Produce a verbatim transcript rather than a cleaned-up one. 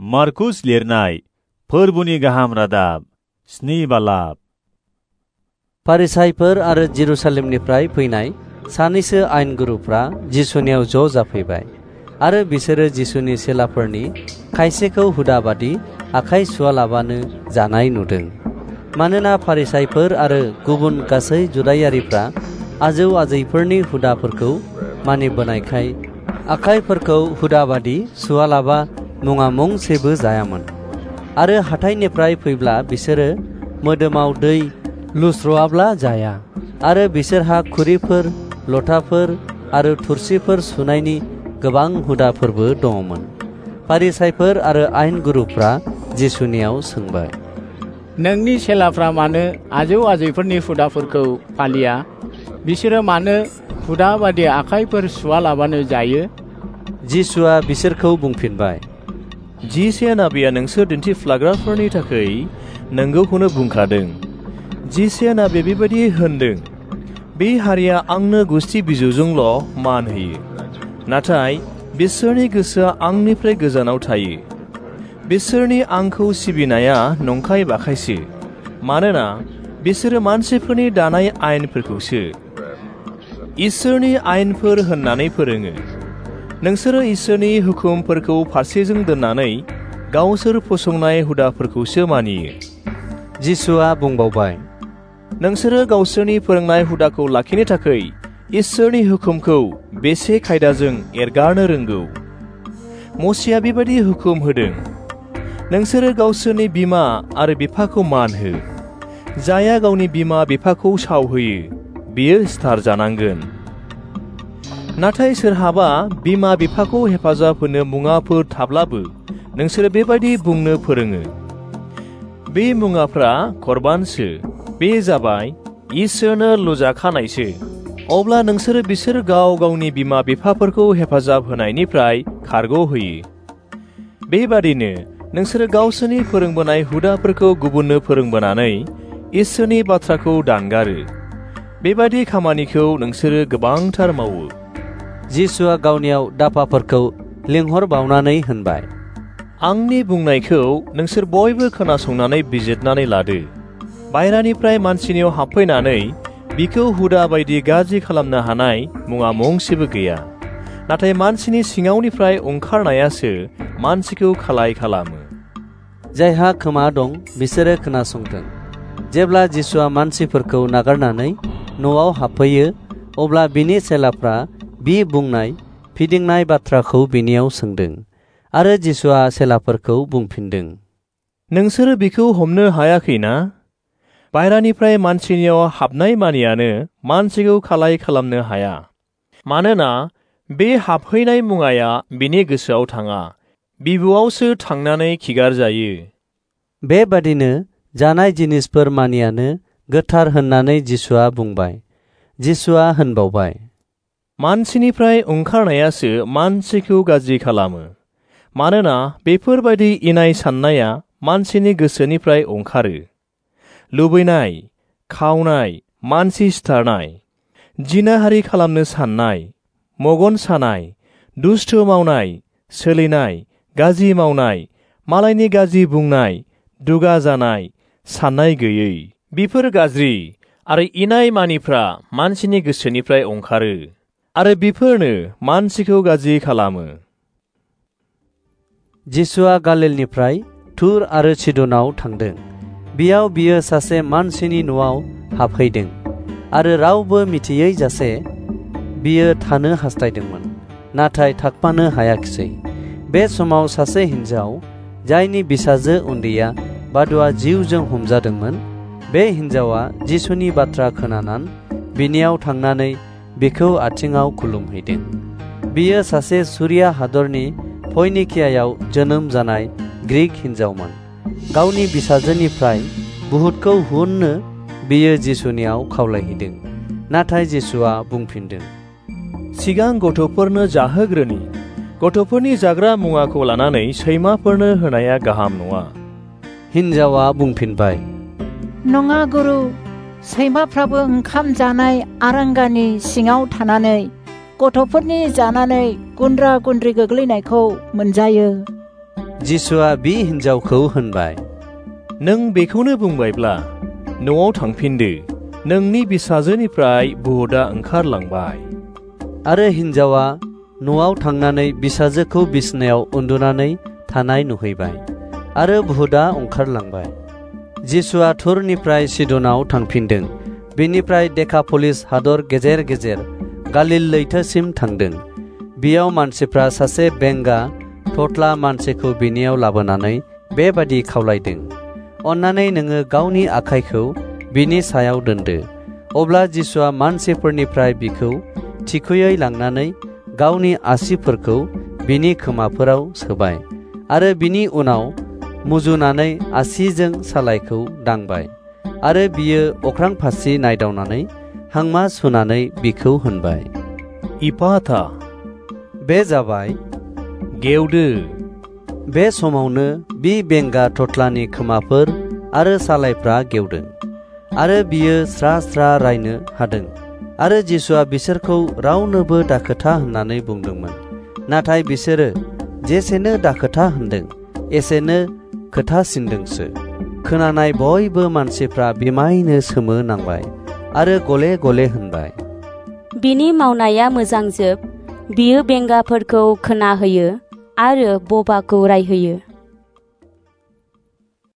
मार्कुस लिरनाय फोरबुनि गाहाम रादाब स्नि बालाब। फारिसाइफोर आरो जेरुसालेमनिफ्राय फैनाय सानैसो आइन गुरुफ्रा जिसुनियाव ज' जाफैबाय आरो बिसोरो जिसुनि सेलाफोरनि खायसेखौ हुदाबादि आखाइ सुवालाबानो जानाय नुदों। मानोना फारिसाइफोर आरो गुबुन गासै जुदायारिफ्रा आजौ आजैफोरनि हुदाफोरखौ मानिबोनायखाय आखाइफोरखौ हुदाबादि सुवालाबा मुङा मुंसेबो जायामोन। आरो हाथाइनिफ्राय फैब्ला बिसोरो मोदोमाव दै लुस्र'आब्ला जाया। आरो बिसोरहा खुरिफोर, लथाफोर आरो थुरसिफोर सुनायनि गोबां हुदाफोरबो दङमोन। फारिसाइफोर आरो आइन गुरुफ्रा जिसुनियाव सोंबाय, नोंनि सेलाफ्रा मानो आजौ आजैफोरनि हुदाफोरखौ फालिया? बिसोरो मानो हुदा बादि आखाइफोर सुवालाबानो जायो? जिसुआ बिसोरखौ बुंफिनबाय, जिसे नाबिया नोंसोर दिन्थिफ्लाग्राफोरनि थाखाय नंगौखौनो बुंखादों। जिसे नाबिया बेबायदि होनदों, बे हारिया आंनो गुस्थि बिजौजोंल' मान होयो, नाथाय बिसोरनि गोसोआ आंनिफ्राय गोजानाव थायो। बिसोरनि आंखौ सिबिनाया नंखाय बाखायसो, मानोना बिसोरो मानसिफोरनि दानाय आयेनफोरखौसो इसोरनि आयेनफोर होननानै फोरोङो। नोंसोरो इसोरनि हुकुमफोरखौ फारसेजों दोननानै गावसोर फसंनाय हुदाफोरखौसो मानियो। जिसुआ बुंबावबाय, नोंसोरो गावसोरनि फोरोंनाय हुदाखौ लाखिनो थाखाय इसोरनि हुकुमखौ बेसे खायदाजों एरगारनो रोंगौ। मसिया बेबायदि हुकुम होदों, नोंसोरो गावसोरनि बिमा आरो बिफाखौ मान हो। जाया गावनि बिमा बिफाखौ सावहोयो बियो सिथार जानांगोन। नाथाय सोरहाबा बिमा बिफाखौ हेफाजाब होनो मुङाफोर थाब्लाबो नोंसोरो बेबायदि बुंनो फोरोङो, बे मुङाफ्रा करबानसो, बे जाबाय इसोरनो लुजाखानायसो। अब्ला नोंसोरो बिसोर गाव गावनि बिमा बिफाफोरखौ हेफाजाब होनायनिफ्राय खारग' होयो। बेबादिनो नोंसोरो गावसोरनि फोरोंबोनाय हुदाफोरखौ गुबुननो फोरोंबोनानै इसोरनि बाथ्राखौ दानगारो। बेबादि खामानिखौ नोंसोरो गोबांथार मावो। जिसुआ गावनियाव दाफाफोरखौ लिंहरबावनानै होनबाय, आंनि बुंनायखौ नोंसोर बयबो खोनासंनानै बिजिरनानै लादो। बायरानिफ्राय मानसिनियाव हाबफैनानै बिखौ हुदा बायदि गाज्रि खालामनो हानाय मुङा मुंसेबो गैया। नाथाय मानसिनि सिङावनिफ्राय ओंखारनायासो मानसिखौ खालाय खालामो। जायहा खोमा दं बिसोरो खोनासंथों। जेब्ला जिसुआ मानसिफोरखौ नागारनानै न'आव हाबफैयो, अब्ला बिनि सेलाफ्रा बि बुंनाय फिदिंनाय बाथ्राखौ बिनियाव सोंदों। आरो जिसुआ सेलाफोरखौ बुंफिनदों, नोंसोरो बिखौ हमनो हायाखैना? बायरानिफ्राय मानसिनियाव हाबनाय मानियानो मानसिखौ खालाय खालामनो हाया। मानोना बे हाबहैनाय मुङाया बिनि गोसोआव थाङा, बिबुआवसो थांनानै खिगार जायो। बेबादिनो जानाय जिनिसफोर मानियानो गोथार होननानै जिसुआ बुंबाय। जिसुआ होनबावबाय, मानसिनिफ्राय ओंखारनायासो मानसिखौ गाज्रि खालामो। मानोना बेफोरबायदि इनाय साननाया मानसिनि गोसोनिफ्राय ओंखारो। लुबैनाय, खावनाय, मानसि सिथारनाय, जिनाहारि खालामनो साननाय, मगन सानाय, दुस्थ मावनाय, सोलिनाय, गाज्रि मावनाय, मालायनि गाज्रि बुंनाय, दुगा जानाय, साननाय गैयै, बेफोर गाज्रि आरो इनाय मानिफ्रा मानसिनि गोसोनिफ्राय ओंखारो आरो बेफोरनो मानसिखौ गाज्रि खालामो। जिसुआ गालिलनिफ्राय तुर आरो सिदनाव थांदों। बेयाव बियो सासे मानसिनि न'आव हाबहैदों आरो रावबो मिथियै जासे बियो थानो हास्थायदोंमोन, नाथाय थाखपानो हायाखिसै। बे समाव सासे हिन्जाव जायनि बिसाजो उन्दैया बादुवा जिउजों हमजादोंमोन, बे हिन्जावा जिसुनि बाथ्रा खोनानानै बिनियाव थांनानै बिखौ आथिङाव खुलुमहैदों। बियो सासे सुरिया हादरनि फयनिकियायाव जोनोम जानाय ग्रीक हिन्जावमोन। गावनि बिसाजोनिफ्राय बुहुदखौ हुननो बियो जिसुनियाव खावलायहैदों। नाथाय जिसुआ बुंफिनदों, सिगां गथ'फोरनो जाहोग्रोनि। गथ'फोरनि जाग्रा मुवाखौ लानानै सैमाफोरनो होनाया गाहाम नङा। हिन्जावा बुंफिनबाय, नङा गुरु, सैमाफ्राबो ओंखाम जानाय आरांगानि सिङाव थानानै गथ'फोरनि जानानै गुन्द्रा गुन्द्रि गोग्लैनायखौ मोनजायो। जिसुआ बि हिन्जावखौ होनबाय, नों बेखौनो बुंबायब्ला न'आव थांफिनदो, नोंनि बिसाजोनिफ्राय बुहुदा ओंखारलांबाय। आरो हिन्जावा न'आव थांनानै बिसाजोखौ बिसनायाव उन्दुनानै थानाय नुहैबाय आरो बुहुदा ओंखारलांबाय। जिसुआ थुरनिफ्राय सिदनाव थांफिनदों। बेनिफ्राय देकापलिस हादर गेजेर गेजेर गालिल लैथोसिम थांदों। बेयाव मानसिफ्रा सासे बेंगा थथला मानसिखौ बिनियाव लाबोनानै बेबादि खावलायदों, अन्नानै नोङो गावनि आखाइखौ बिनि सायाव दोनदो। अब्ला जिसुआ मानसिफोरनिफ्राय बिखौ थिखोयै लांनानै गावनि आसिफोरखौ बिनि खोमाफोराव सोबाय आरो बिनि उनाव मुजुनानै आसिजों सालायखौ दांबाय आरो बियो अख्रां फारसे नायदावनानै हांमा सुनानै बिखौ होनबाय, इफाथा, बे जाबाय गेवदो। बे समावनो बि बेंगा थथलानि खोमाफोर आरो सालायफ्रा गेवदों आरो बियो स्रा स्रा रायनो हादों। आरो जिसुआ बिसोरखौ रावनोबो दाखोथा होननानै बुंदोंमोन। नाथाय बिसोरो जेसेनो दाखोथा होनदों एसेनो खोथासिनदोंसो। खोनानाय बयबो मानसिफ्रा बिमायनो सोमो नांबाय आरो गले गले होनबाय, बिनि मावनाया मोजांजोब, बियो बेंगाफोरखौ खोनाहोयो आरो बबाखौ रायहोयो।